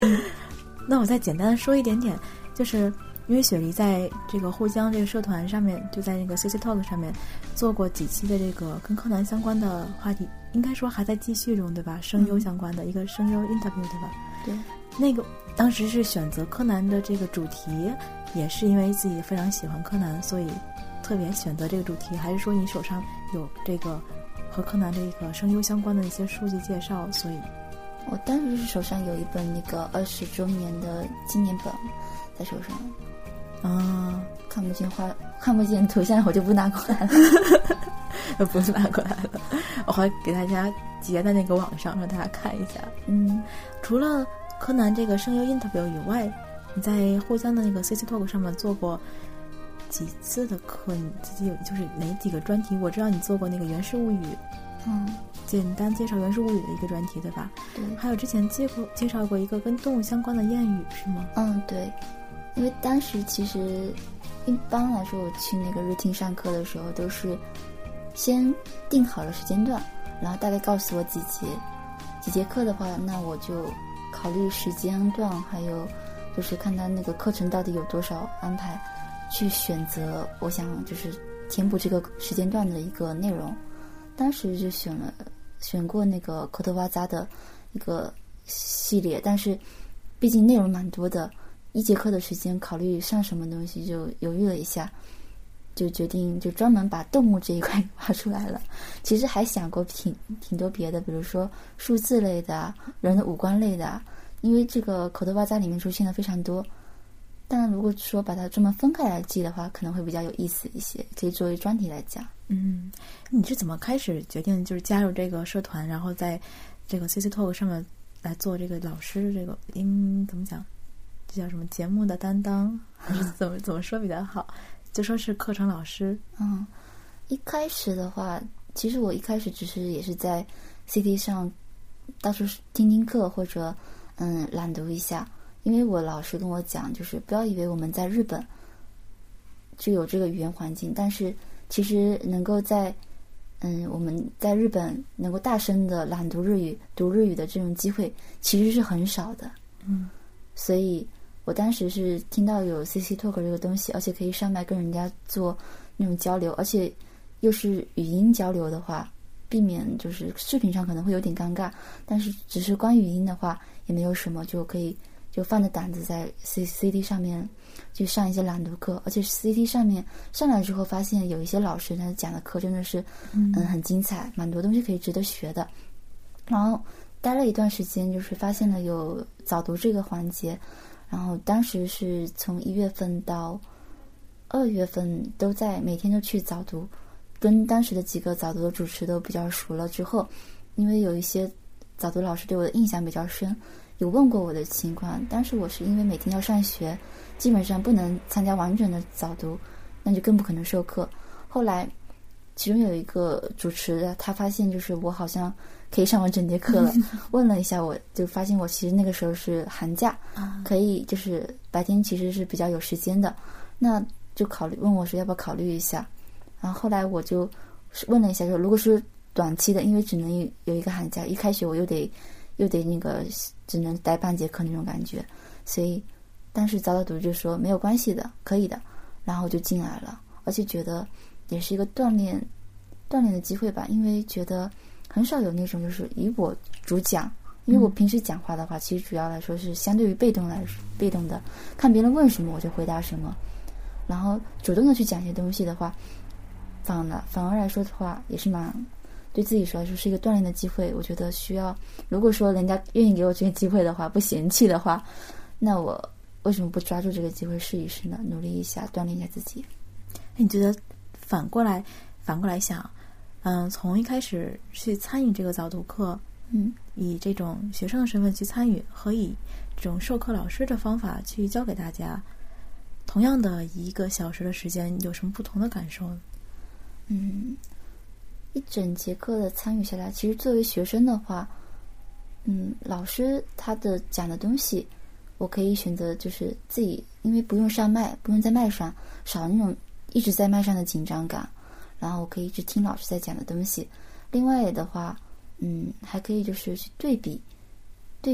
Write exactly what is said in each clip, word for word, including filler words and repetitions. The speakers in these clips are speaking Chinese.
那我再简单的说一点点，就是因为雪梨在这个沪江这个社团上面，就在那个 C C Talk 上面做过几期的这个跟柯南相关的话题，应该说还在继续中，对吧？声优相关的、嗯、一个声优 interview， 对吧？ 对， 那个当时是选择柯南的这个主题，也是因为自己非常喜欢柯南，所以特别选择这个主题，还是说你手上有这个和柯南这个声优相关的一些书籍介绍，所以我当时是手上有一本那个二十周年的纪念本在手上。 啊， 看不见画，看不见图像，我就不拿过来了。不是拿过来了，我会给大家截在那个网上让大家看一下。 嗯， 除了柯南这个声优 interview 以外，你在沪江的那个 C C Talk 上面做过几次的课？你自己有就是哪几个专题？我知道你做过那个《源氏物语》， 嗯， 简单介绍《源氏物语》的一个专题，对吧？ 对。 还有之前介过介绍过一个跟动物相关的谚语，是吗？ 嗯，对。因为当时其实一般来说，我去那个日听上课的时候，都是先定好了时间段，然后大概告诉我几节几节课的话，那我就考虑时间段，还有就是看他那个课程到底有多少安排，去选择我想就是填补这个时间段的一个内容。当时就选了选过那个口头哇扎的一个系列，但是毕竟内容蛮多的，一节课的时间考虑上什么东西，就犹豫了一下，就决定就专门把动物这一块挖出来了。其实还想过挺挺多别的，比如说数字类的啊，人的五官类的啊，因为这个口头哇扎里面出现的非常多。但如果说把它专门分开来记的话，可能会比较有意思一些，可以作为专题来讲。 嗯，你是怎么开始决定就是加入这个社团，然后在这个 C C Talk 上面来做这个老师，这个应怎么讲？这叫什么节目的担当，还是怎么怎么说比较好？就说是课程老师。 嗯，一开始的话，其实我一开始只是也是在 C T 上到处听听课或者嗯朗读一下，因为我老师跟我讲，就是不要以为我们在日本就有这个语言环境，但是其实能够在嗯我们在日本能够大声的朗读日语、读日语的这种机会其实是很少的。 嗯， 所以我当时是听到有 C C Talk 这个东西，而且可以上麦跟人家做那种交流，而且又是语音交流的话，避免就是视频上可能会有点尴尬，但是只是关于语音的话也没有什么，就可以就放着胆子在 C C T 上面去上一些朗读课。而且 C T 上面上来之后发现有一些老师他讲的课真的是嗯很精彩，蛮多东西可以值得学的。然后待了一段时间，就是发现了有早读这个环节，然后当时是从一月份到二月份都在每天都去早读，跟当时的几个早读的主持都比较熟了之后，因为有一些早读老师对我的印象比较深，有问过我的情况。当时我是因为每天要上学，基本上不能参加完整的早读，那就更不可能授课。后来其中有一个主持他发现就是我好像可以上完整节课了问了一下我，就发现我其实那个时候是寒假，可以就是白天其实是比较有时间的，那就考虑问我说要不要考虑一下。然后后来我就问了一下，就如果是短期的，因为只能有一个寒假，一开学我又得又得那个只能待半节课那种感觉，所以当时早早读就说没有关系的，可以的，然后就进来了。而且觉得也是一个锻炼锻炼的机会吧，因为觉得很少有那种就是以我主讲，因为我平时讲话的话、嗯、其实主要来说是相对于被动来被动的，看别人问什么我就回答什么，然后主动的去讲一些东西的话，反了反而来说的话也是蛮对自己来说是一个锻炼的机会。我觉得需要，如果说人家愿意给我这个机会的话，不嫌弃的话，那我为什么不抓住这个机会试一试呢？努力一下，锻炼一下自己。 你觉得反过来反过来想，嗯，从一开始去参与这个早读课， 嗯， 以这种学生的身份去参与，和以这种授课老师的方法去教给大家，同样的一个小时的时间，有什么不同的感受呢？ 嗯，一整节课的参与下来，其实作为学生的话，嗯，老师他的讲的东西，我可以选择就是自己，因为不用上麦，不用在麦上，少那种一直在麦上的紧张感，然后我可以一直听老师在讲的东西。另外的话，嗯，还可以就是去对比对比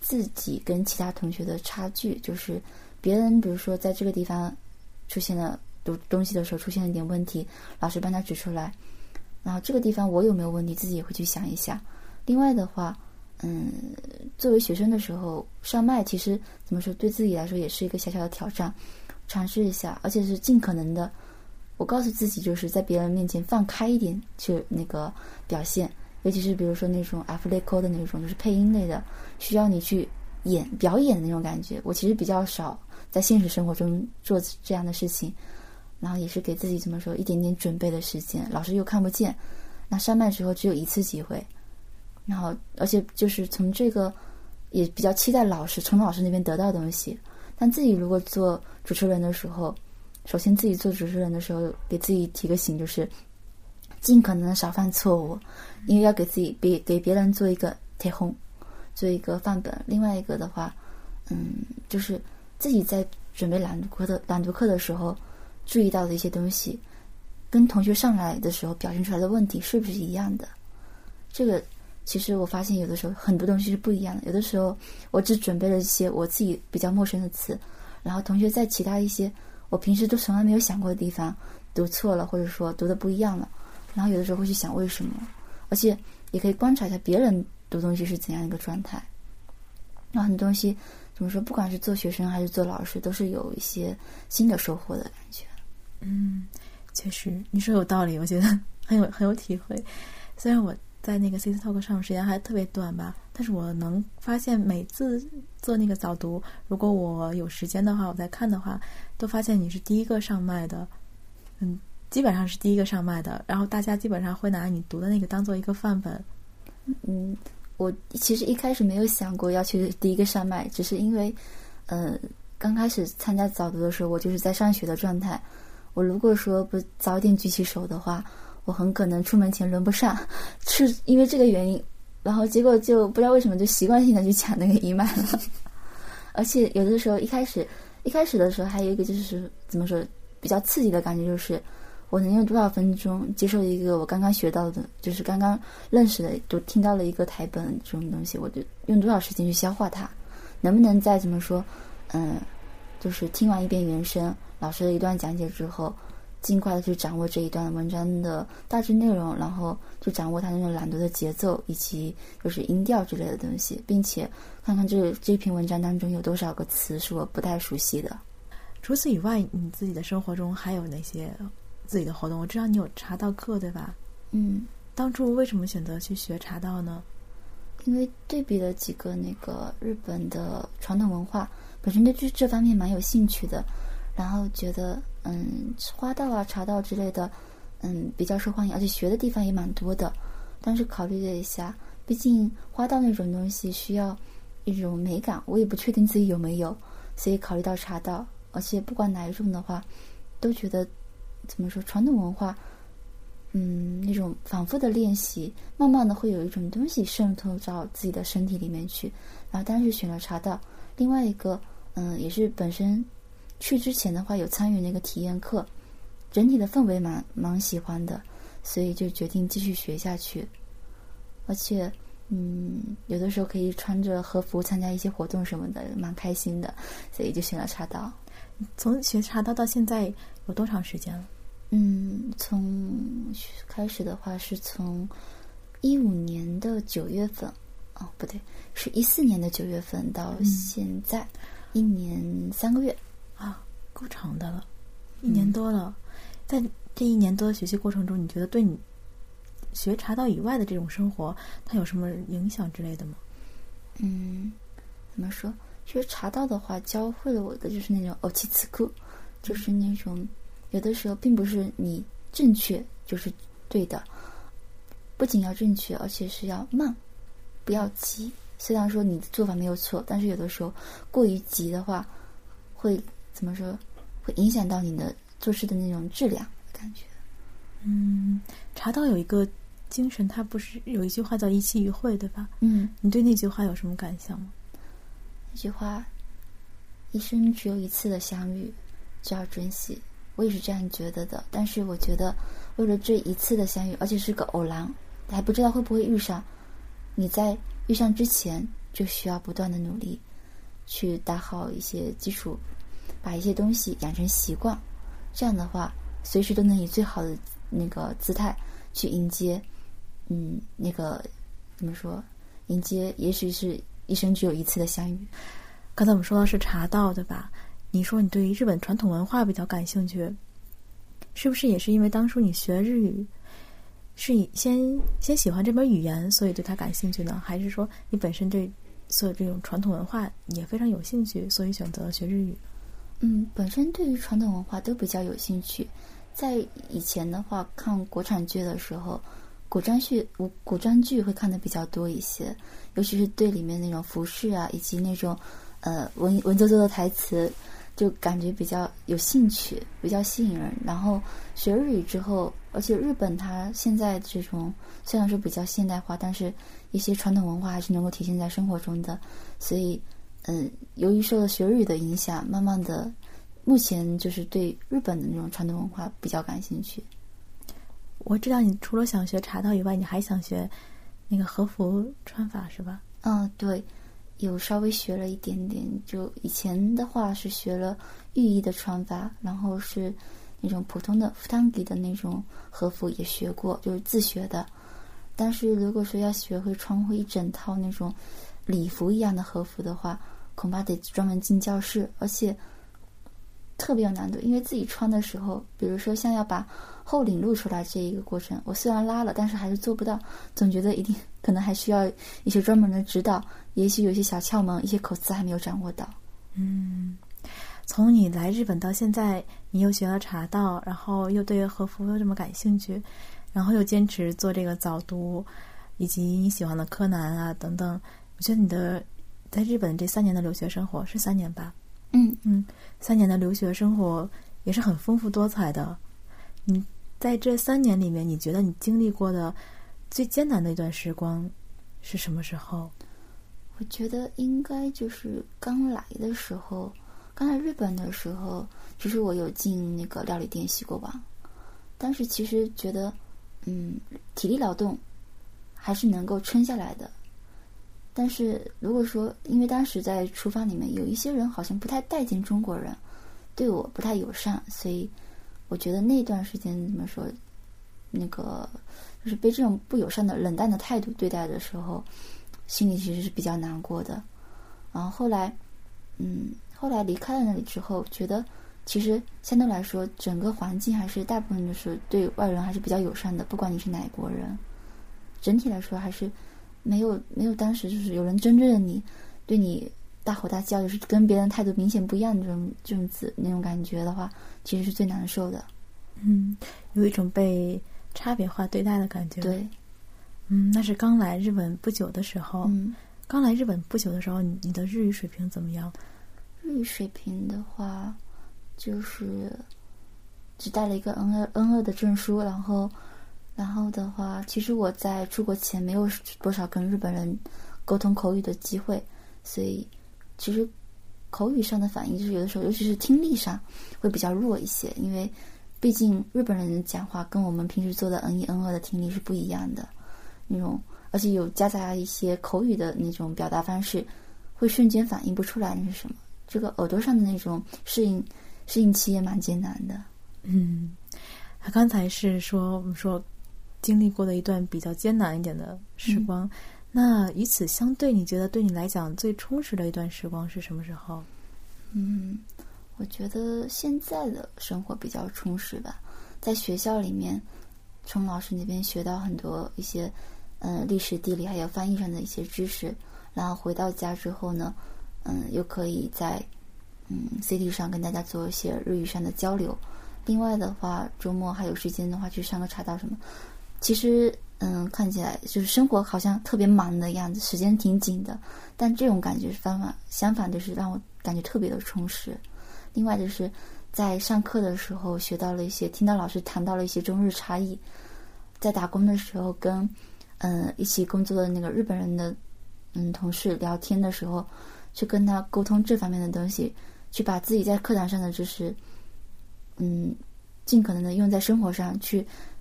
自己跟其他同学的差距，就是别人比如说在这个地方出现了读东西的时候出现了一点问题，老师帮他指出来，然后这个地方我有没有问题自己也会去想一下。另外的话嗯，作为学生的时候上麦其实怎么说对自己来说也是一个小小的挑战，尝试一下，而且是尽可能的我告诉自己就是在别人面前放开一点去那个表现，尤其是比如说那种 Affleco 的那种就是配音类的需要你去演表演的那种感觉，我其实比较少在现实生活中做这样的事情，然后也是给自己怎么说一点点准备的时间，老师又看不见，那上麦之后只有一次机会，然后而且就是从这个也比较期待老师从老师那边得到东西，但自己如果做主持人的时候，首先自己做主持人的时候给自己提个醒，就是尽可能的少犯错误，因为要给自己给给别人做一个贴红，做一个范本。另外一个的话嗯，就是自己在准备朗读课的朗读课的时候注意到的一些东西跟同学上来的时候表现出来的问题是不是一样的，这个其实我发现有的时候很多东西是不一样的，有的时候我只准备了一些我自己比较陌生的词，然后同学在其他一些我平时都从来没有想过的地方读错了，或者说读的不一样了，然后有的时候会去想为什么，而且也可以观察一下别人读东西是怎样一个状态。然后很多东西怎么说，不管是做学生还是做老师都是有一些新的收获的感觉。 嗯，确实你说有道理，我觉得很有很有体会。虽然我在那个 C C Talk 上时间还特别短吧，但是我能发现每次做那个早读，如果我有时间的话我在看的话，都发现你是第一个上麦的，嗯，基本上是第一个上麦的，然后大家基本上会拿你读的那个当做一个范本。 嗯，我其实一开始没有想过要去第一个上麦，只是因为呃刚开始参加早读的时候我就是在上学的状态，我如果说不早点举起手的话，我很可能出门前轮不上，是因为这个原因，然后结果就不知道为什么就习惯性的去抢那个姨麦了。而且有的时候一开始一开始的时候还有一个就是怎么说比较刺激的感觉，就是我能用多少分钟接受一个我刚刚学到的就是刚刚认识的都听到了一个台本这种东西，我就用多少时间去消化它，能不能再怎么说嗯，就是听完一遍原声老师的一段讲解之后尽快的去掌握这一段文章的大致内容，然后去掌握它那种朗读的节奏以及就是音调之类的东西，并且看看这这篇文章当中有多少个词是我不太熟悉的。 除此以外你自己的生活中还有哪些自己的活动？我知道你有茶道课对吧？ 嗯， 当初为什么选择去学茶道呢？ 因为对比了几个那个日本的传统文化，本身对这这方面蛮有兴趣的，然后觉得嗯花道啊茶道之类的嗯比较受欢迎，而且学的地方也蛮多的，但是考虑了一下，毕竟花道那种东西需要一种美感，我也不确定自己有没有，所以考虑到茶道，而且不管哪一种的话都觉得怎么说传统文化嗯那种反复的练习慢慢的会有一种东西渗透到自己的身体里面去，然后当时选了茶道。另外一个嗯也是本身去之前的话有参与那个体验课，整体的氛围蛮蛮喜欢的，所以就决定继续学下去。而且嗯有的时候可以穿着和服参加一些活动什么的蛮开心的，所以就选了茶道。 从学茶道到现在有多长时间了？ 嗯，从开始的话是从一五年的九月份，哦，不对，是一四年的九月份到现在，嗯、一年三个月啊，够长的了，一年多了。嗯、在这一年多的学习过程中，你觉得对你学茶道以外的这种生活，它有什么影响之类的吗？ 嗯，怎么说？学茶道的话，教会了我的就是那种欧气词库，就是那种。有的时候并不是你正确就是对的，不仅要正确而且是要慢，不要急。虽然说你的做法没有错，但是有的时候过于急的话会怎么说会影响到你的做事的那种质量感觉。 嗯，茶道有一个精神，它不是有一句话叫一期一会对吧？ 嗯， 你对那句话有什么感想吗？ 那句话一生只有一次的相遇就要珍惜，我也是这样觉得的。但是我觉得为了这一次的相遇，而且是个偶然，还不知道会不会遇上，你在遇上之前就需要不断的努力去打好一些基础，把一些东西养成习惯，这样的话随时都能以最好的那个姿态去迎接嗯那个怎么说迎接也许是一生只有一次的相遇。 刚才我们说到是茶道对吧，你说你对于日本传统文化比较感兴趣，是不是也是因为当初你学日语是以先先喜欢这门语言所以对它感兴趣呢，还是说你本身对所有这种传统文化也非常有兴趣所以选择学日语？ 嗯，本身对于传统文化都比较有兴趣。在以前的话看国产剧的时候，古装剧古装剧会看的比较多一些，尤其是对里面那种服饰啊以及那种呃文文绉绉的台词，就感觉比较有兴趣，比较吸引人。然后学日语之后，而且日本它现在这种虽然说比较现代化，但是一些传统文化还是能够体现在生活中的，所以嗯，由于受了学日语的影响，慢慢的目前就是对日本的那种传统文化比较感兴趣。 我知道你除了想学茶道以外，你还想学那个和服穿法是吧？ 嗯，对，有稍微学了一点点。就以前的话是学了浴衣的穿法，然后是那种普通的 futangi 的那种和服也学过，就是自学的。但是如果说要学会穿会一整套那种礼服一样的和服的话，恐怕得专门进教室，而且特别有难度。因为自己穿的时候，比如说像要把后领露出来这一个过程，我虽然拉了，但是还是做不到，总觉得一定可能还需要一些专门的指导，也许有一些小窍门，一些口词还没有掌握到。 嗯，从你来日本到现在，你又学了茶道，然后又对和服又这么感兴趣，然后又坚持做这个早读，以及你喜欢的柯南啊等等。我觉得你的在日本这三年的留学生活，是三年吧？ 嗯嗯，三年的留学生活也是很丰富多彩的。你在这三年里面，你觉得你经历过的最艰难的一段时光是什么时候？ 我觉得应该就是刚来的时候，刚来日本的时候，其实我有进那个料理店洗过碗，但是其实觉得，嗯，体力劳动还是能够撑下来的。但是如果说，因为当时在厨房里面有一些人好像不太待见中国人，对我不太友善，所以我觉得那段时间怎么说，那个就是被这种不友善的冷淡的态度对待的时候，心里其实是比较难过的。然后后来嗯后来离开了那里之后，觉得其实相对来说整个环境还是大部分就是对外人还是比较友善的，不管你是哪国人，整体来说还是没有没有当时就是有人针对着你，对你大吼大叫，就是跟别人态度明显不一样的这种这种子那种感觉的话，其实是最难受的。 嗯，有一种被差别化对待的感觉。 对， 嗯，那是刚来日本不久的时候。 嗯， 刚来日本不久的时候，你你的日语水平怎么样？ 日语水平的话，就是只带了一个 N 二 N 二的证书，然后。然后的话，其实我在出国前没有多少跟日本人沟通口语的机会，所以其实口语上的反应就是有的时候，尤其是听力上会比较弱一些，因为毕竟日本人讲话跟我们平时做的 N 一 N 二的听力是不一样的那种，而且有夹杂一些口语的那种表达方式，会瞬间反应不出来那是什么。这个耳朵上的那种适应适应期也蛮艰难的。 嗯，他刚才是说我们说经历过的一段比较艰难一点的时光、嗯、那与此相对，你觉得对你来讲最充实的一段时光是什么时候？ 嗯，我觉得现在的生活比较充实吧。在学校里面从老师那边学到很多一些嗯历史地理还有翻译上的一些知识，然后回到家之后呢嗯又可以在嗯 C D 上跟大家做一些日语上的交流。另外的话周末还有时间的话去上个茶道什么，其实嗯，看起来就是生活好像特别忙的样子，时间挺紧的，但这种感觉相反相反就是让我感觉特别的充实。另外就是在上课的时候学到了一些，听到老师谈到了一些中日差异，在打工的时候跟嗯一起工作的那个日本人的嗯同事聊天的时候，去跟他沟通这方面的东西，去把自己在课堂上的知识嗯尽可能的用在生活上，去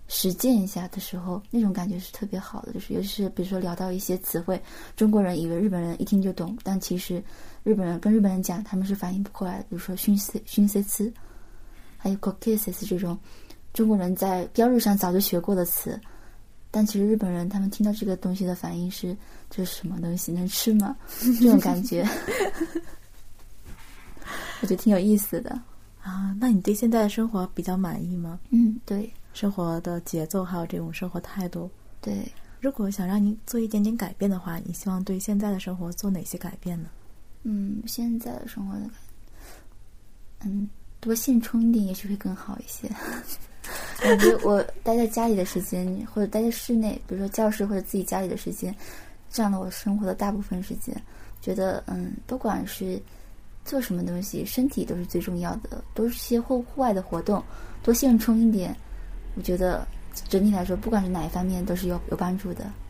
实践一下的时候，那种感觉是特别好的。就是尤其是比如说聊到一些词汇，中国人以为日本人一听就懂，但其实日本人跟日本人讲他们是反应不过来的。比如说熏色熏色词，还有 kokeses 这种中国人在标日上早就学过的词，但其实日本人他们听到这个东西的反应是这是什么东西，能吃吗？这种感觉我觉得挺有意思的啊。那你对现在的生活比较满意吗？ 嗯，对， 生活的节奏还有这种生活态度。 对， 如果想让你做一点点改变的话，你希望对现在的生活做哪些改变呢？ 嗯，现在的生活的改嗯多现充一点也许会更好一些。我觉得我待在家里的时间或者待在室内，比如说教室或者自己家里的时间占了我生活的大部分时间，觉得嗯不管是做什么东西身体都是最重要的，都是些户户外的活动，多现充一点，我觉得整体来说不管是哪一方面都是有有帮助的。